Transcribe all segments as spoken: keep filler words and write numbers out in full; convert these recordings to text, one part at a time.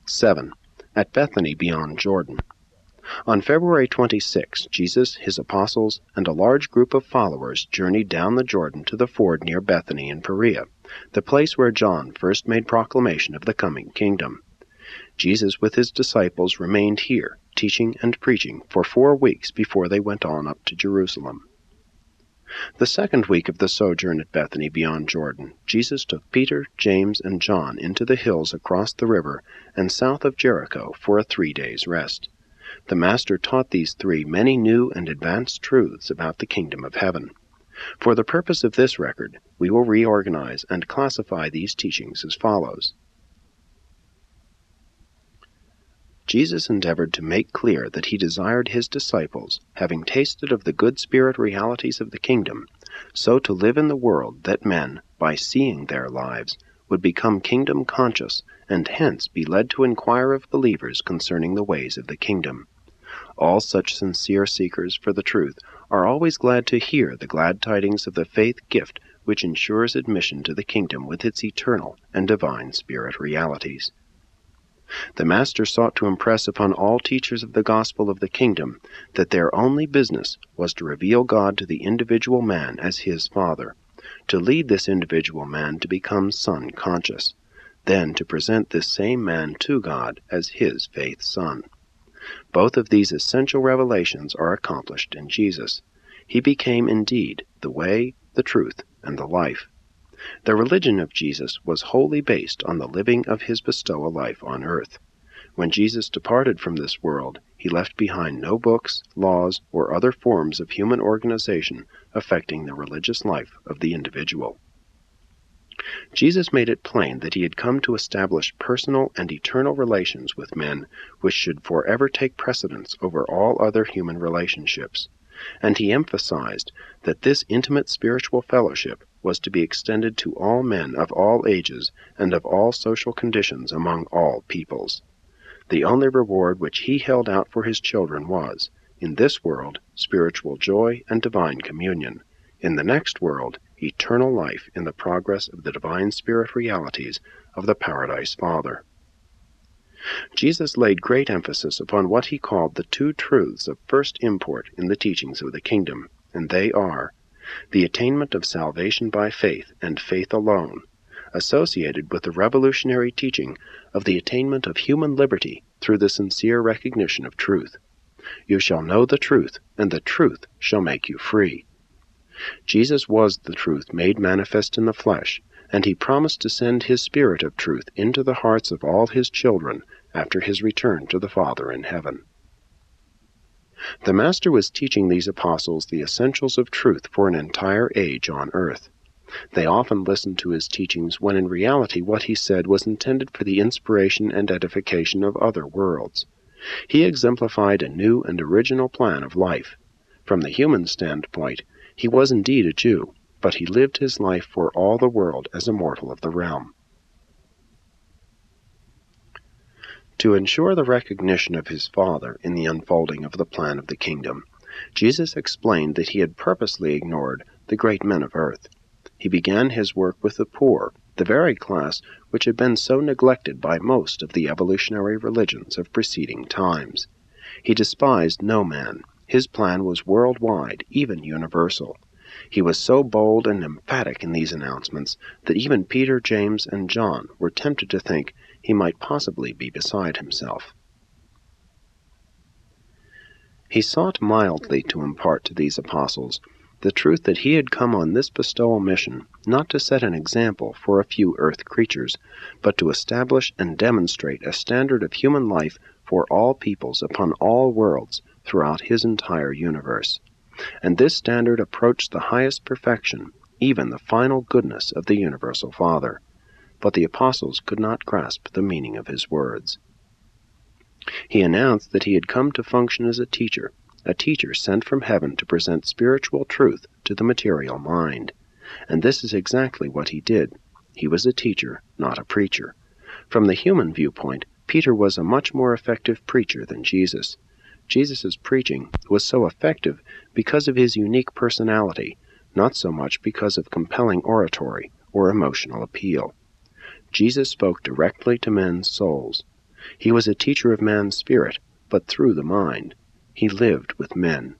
seven. At Bethany beyond Jordan. On February twenty-sixth, Jesus, his apostles, and a large group of followers journeyed down the Jordan to the ford near Bethany in Perea, the place where John first made proclamation of the coming kingdom. Jesus with his disciples remained here, teaching and preaching, for four weeks before they went on up to Jerusalem. The second week of the sojourn at Bethany beyond Jordan, Jesus took Peter, James, and John into the hills across the river and south of Jericho for a three days' rest. The Master taught these three many new and advanced truths about the kingdom of heaven. For the purpose of this record, we will reorganize and classify these teachings as follows. Jesus endeavored to make clear that he desired his disciples, having tasted of the good spirit realities of the kingdom, so to live in the world that men, by seeing their lives, would become kingdom conscious, and hence be led to inquire of believers concerning the ways of the kingdom. All such sincere seekers for the truth are always glad to hear the glad tidings of the faith gift which ensures admission to the kingdom with its eternal and divine spirit realities. The Master sought to impress upon all teachers of the gospel of the kingdom that their only business was to reveal God to the individual man as his Father, to lead this individual man to become Son-conscious, then to present this same man to God as his faith Son. Both of these essential revelations are accomplished in Jesus. He became indeed the way, the truth, and the life. The religion of Jesus was wholly based on the living of his bestowal life on earth. When Jesus departed from this world, he left behind no books, laws, or other forms of human organization affecting the religious life of the individual. Jesus made it plain that he had come to establish personal and eternal relations with men which should forever take precedence over all other human relationships, and he emphasized that this intimate spiritual fellowship was to be extended to all men of all ages and of all social conditions among all peoples. The only reward which he held out for his children was, in this world, spiritual joy and divine communion; in the next world, eternal life in the progress of the divine spirit realities of the Paradise Father. Jesus laid great emphasis upon what he called the two truths of first import in the teachings of the kingdom, and they are the attainment of salvation by faith, and faith alone, associated with the revolutionary teaching of the attainment of human liberty through the sincere recognition of truth. You shall know the truth, and the truth shall make you free. Jesus was the truth made manifest in the flesh, and he promised to send his Spirit of truth into the hearts of all his children after his return to the Father in heaven. The Master was teaching these apostles the essentials of truth for an entire age on earth. They often listened to his teachings when in reality what he said was intended for the inspiration and edification of other worlds. He exemplified a new and original plan of life. From the human standpoint, he was indeed a Jew, but he lived his life for all the world as a mortal of the realm. To ensure the recognition of his Father in the unfolding of the plan of the kingdom, Jesus explained that he had purposely ignored the great men of earth. He began his work with the poor, the very class which had been so neglected by most of the evolutionary religions of preceding times. He despised no man. His plan was worldwide, even universal. He was so bold and emphatic in these announcements that even Peter, James, and John were tempted to think he might possibly be beside himself. He sought mildly to impart to these apostles the truth that he had come on this bestowal mission not to set an example for a few earth creatures, but to establish and demonstrate a standard of human life for all peoples upon all worlds throughout his entire universe. And this standard approached the highest perfection, even the final goodness of the universal Father. But the apostles could not grasp the meaning of his words. He announced that he had come to function as a teacher, a teacher sent from heaven to present spiritual truth to the material mind. And this is exactly what he did. He was a teacher, not a preacher. From the human viewpoint, Peter was a much more effective preacher than Jesus. Jesus' preaching was so effective because of his unique personality, not so much because of compelling oratory or emotional appeal. Jesus spoke directly to men's souls. He was a teacher of man's spirit, but through the mind. He lived with men.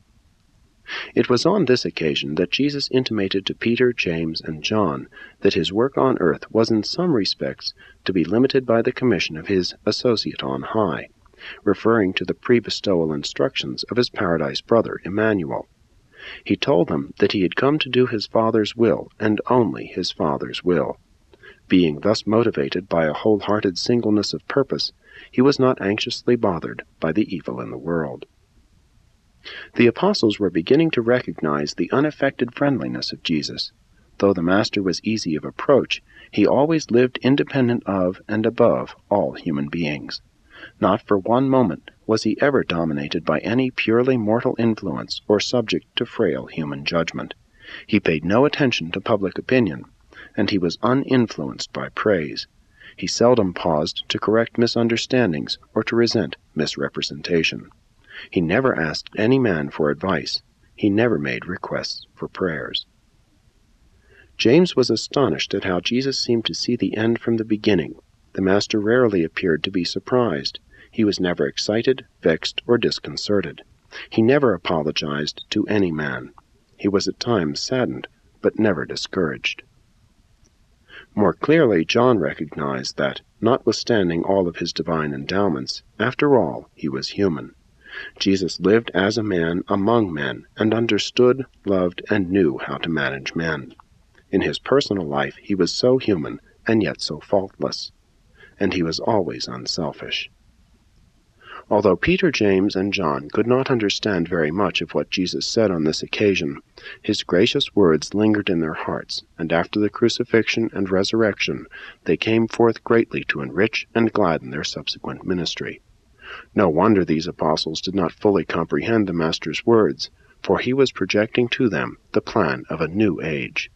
It was on this occasion that Jesus intimated to Peter, James, and John that his work on earth was in some respects to be limited by the commission of his associate on high, referring to the pre-bestowal instructions of his paradise brother Emmanuel. He told them that he had come to do his Father's will, and only his Father's will. Being thus motivated by a wholehearted singleness of purpose, he was not anxiously bothered by the evil in the world. The apostles were beginning to recognize the unaffected friendliness of Jesus. Though the Master was easy of approach, he always lived independent of and above all human beings. Not for one moment was he ever dominated by any purely mortal influence or subject to frail human judgment. He paid no attention to public opinion, and he was uninfluenced by praise. He seldom paused to correct misunderstandings or to resent misrepresentation. He never asked any man for advice. He never made requests for prayers. James was astonished at how Jesus seemed to see the end from the beginning. The Master rarely appeared to be surprised. He was never excited, vexed, or disconcerted. He never apologized to any man. He was at times saddened, but never discouraged. More clearly, John recognized that, notwithstanding all of his divine endowments, after all, he was human. Jesus lived as a man among men, and understood, loved, and knew how to manage men. In his personal life he was so human, and yet so faultless. And he was always unselfish. Although Peter, James, and John could not understand very much of what Jesus said on this occasion, his gracious words lingered in their hearts, and after the crucifixion and resurrection they came forth greatly to enrich and gladden their subsequent ministry. No wonder these apostles did not fully comprehend the Master's words, for he was projecting to them the plan of a new age.